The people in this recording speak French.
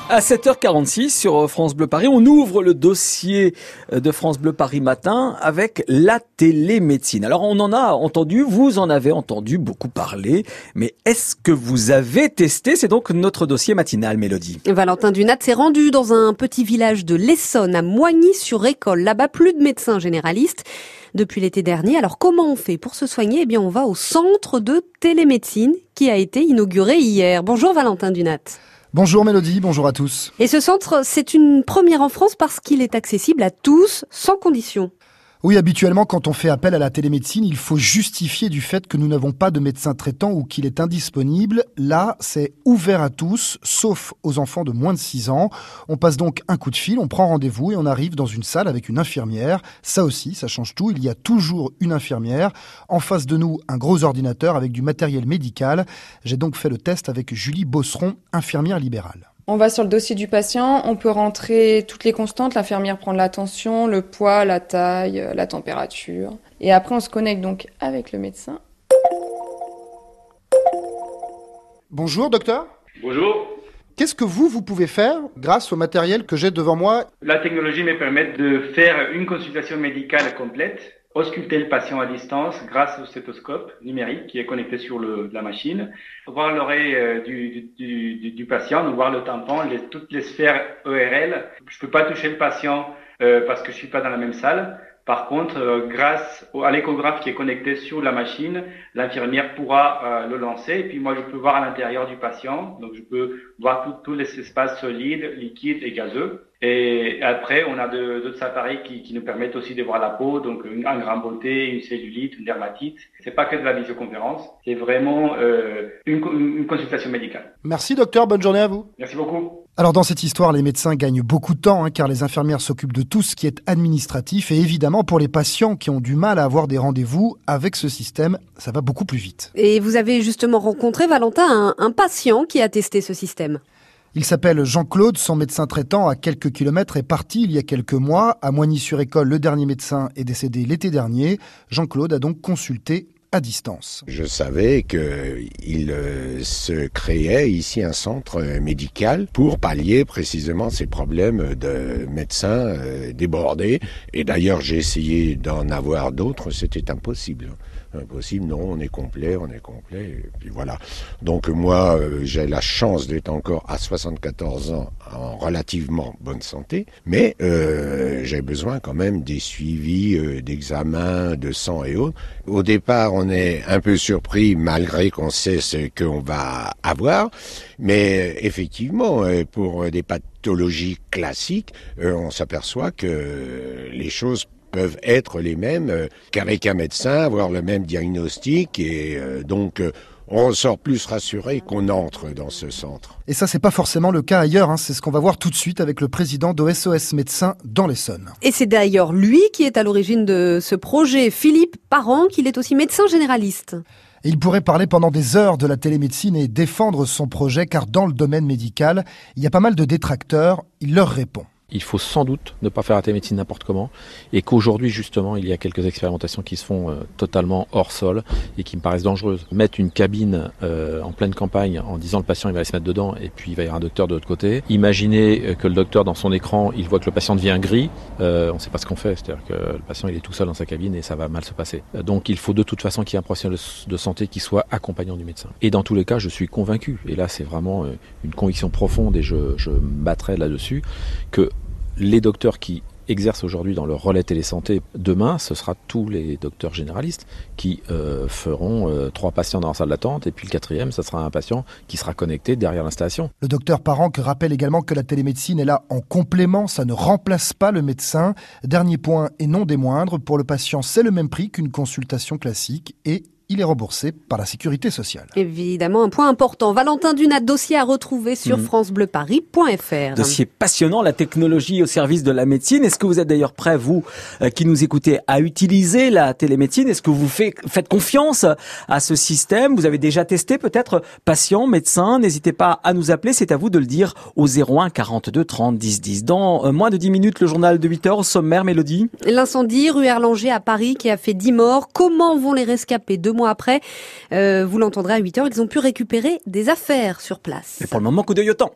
À 7h46 sur France Bleu Paris, on ouvre le dossier de France Bleu Paris Matin avec la télémédecine. Alors on en a entendu, vous en avez entendu beaucoup parler, mais est-ce que vous avez testé? C'est donc notre dossier matinal, Mélodie. Valentin Dunat s'est rendu dans un petit village de l'Essonne, à Moigny-sur-École. Là-bas, plus de médecins généralistes depuis l'été dernier. Alors comment on fait pour se soigner? Eh bien, on va au centre de télémédecine qui a été inauguré hier. Bonjour Valentin Dunat. Bonjour Mélodie, bonjour à tous. Et ce centre, c'est une première en France parce qu'il est accessible à tous, sans condition. Oui, habituellement, quand on fait appel à la télémédecine, il faut justifier du fait que nous n'avons pas de médecin traitant ou qu'il est indisponible. Là, c'est ouvert à tous, sauf aux enfants de moins de 6 ans. On passe donc un coup de fil, on prend rendez-vous et on arrive dans une salle avec une infirmière. Ça aussi, ça change tout. Il y a toujours une infirmière. En face de nous, un gros ordinateur avec du matériel médical. J'ai donc fait le test avec Julie Bosseron, infirmière libérale. On va sur le dossier du patient, on peut rentrer toutes les constantes, l'infirmière prend la tension, le poids, la taille, la température. Et après on se connecte donc avec le médecin. Bonjour docteur. Bonjour. Qu'est-ce que vous pouvez faire grâce au matériel que j'ai devant moi? La technologie me permet de faire une consultation médicale complète, ausculter le patient à distance grâce au stéthoscope numérique qui est connecté sur la machine, voir l'oreille du patient, donc voir le tampon, toutes les sphères ERL. Je peux pas toucher le patient parce que je suis pas dans la même salle. Par contre, grâce à l'échographe qui est connecté sur la machine, l'infirmière pourra le lancer et puis moi je peux voir à l'intérieur du patient, donc je peux voir tous les espaces solides, liquides et gazeux. Et après, on a d'autres appareils qui nous permettent aussi de voir la peau, donc un grain de beauté, une cellulite, une dermatite. C'est pas que de la visioconférence, c'est vraiment une consultation médicale. Merci docteur, bonne journée à vous. Merci beaucoup. Alors dans cette histoire, les médecins gagnent beaucoup de temps car les infirmières s'occupent de tout ce qui est administratif et évidemment pour les patients qui ont du mal à avoir des rendez-vous, avec ce système, ça va beaucoup plus vite. Et vous avez justement rencontré, Valentin, un patient qui a testé ce système. Il s'appelle Jean-Claude, son médecin traitant à quelques kilomètres est parti il y a quelques mois. À Moigny-sur-École, le dernier médecin est décédé l'été dernier. Jean-Claude a donc consulté à distance. Je savais qu'il se créait ici un centre médical pour pallier précisément ces problèmes de médecins débordés. Et d'ailleurs, j'ai essayé d'en avoir d'autres, c'était impossible. Impossible, non, on est complet, et puis voilà. Donc moi, j'ai la chance d'être encore à 74 ans en relativement bonne santé, mais j'ai besoin quand même des suivis, d'examens, de sang et autres. Au départ, on est un peu surpris malgré qu'on sait ce qu'on va avoir, mais effectivement, pour des pathologies classiques, on s'aperçoit que les choses peuvent être les mêmes qu'avec un médecin, avoir le même diagnostic et donc on ressort plus rassuré qu'on entre dans ce centre. Et ça, c'est pas forcément le cas ailleurs, c'est ce qu'on va voir tout de suite avec le président d'OSOS Médecins dans l'Essonne. Et c'est d'ailleurs lui qui est à l'origine de ce projet, Philippe Parent, qu'il est aussi médecin généraliste. Et il pourrait parler pendant des heures de la télémédecine et défendre son projet, car dans le domaine médical, il y a pas mal de détracteurs, il leur répond. Il faut sans doute ne pas faire la télémédecine n'importe comment et qu'aujourd'hui justement il y a quelques expérimentations qui se font totalement hors sol et qui me paraissent dangereuses. Mettre une cabine en pleine campagne en disant le patient il va aller se mettre dedans et puis il va y avoir un docteur de l'autre côté. Imaginez que le docteur dans son écran il voit que le patient devient gris, on ne sait pas ce qu'on fait, c'est-à-dire que le patient il est tout seul dans sa cabine et ça va mal se passer. Donc il faut de toute façon qu'il y ait un professionnel de santé qui soit accompagnant du médecin. Et dans tous les cas je suis convaincu, et là c'est vraiment une conviction profonde et je me battrai là-dessus, que les docteurs qui exercent aujourd'hui dans le relais télésanté, demain, ce sera tous les docteurs généralistes qui feront 3 patients dans la salle d'attente et puis le 4e, ça sera un patient qui sera connecté derrière l'installation. Le docteur Parent rappelle également que la télémédecine est là en complément, ça ne remplace pas le médecin. Dernier point et non des moindres, pour le patient, c'est le même prix qu'une consultation classique et il est remboursé par la sécurité sociale. Évidemment, un point important. Valentin Dunat, dossier à retrouver sur francebleuparis.fr. Dossier passionnant, la technologie au service de la médecine. Est-ce que vous êtes d'ailleurs prêt, vous qui nous écoutez, à utiliser la télémédecine? Est-ce que vous faites confiance à ce système? Vous avez déjà testé peut-être, patient, médecin? N'hésitez pas à nous appeler, c'est à vous de le dire au 01 42 30 10 10. Dans moins de 10 minutes, le journal de 8h au sommaire, Mélodie. L'incendie rue Erlanger à Paris qui a fait 10 morts. Comment vont les rescapés 2 mois après, vous l'entendrez à 8h, ils ont pu récupérer des affaires sur place. Mais pour le moment, coup d'œil au temps.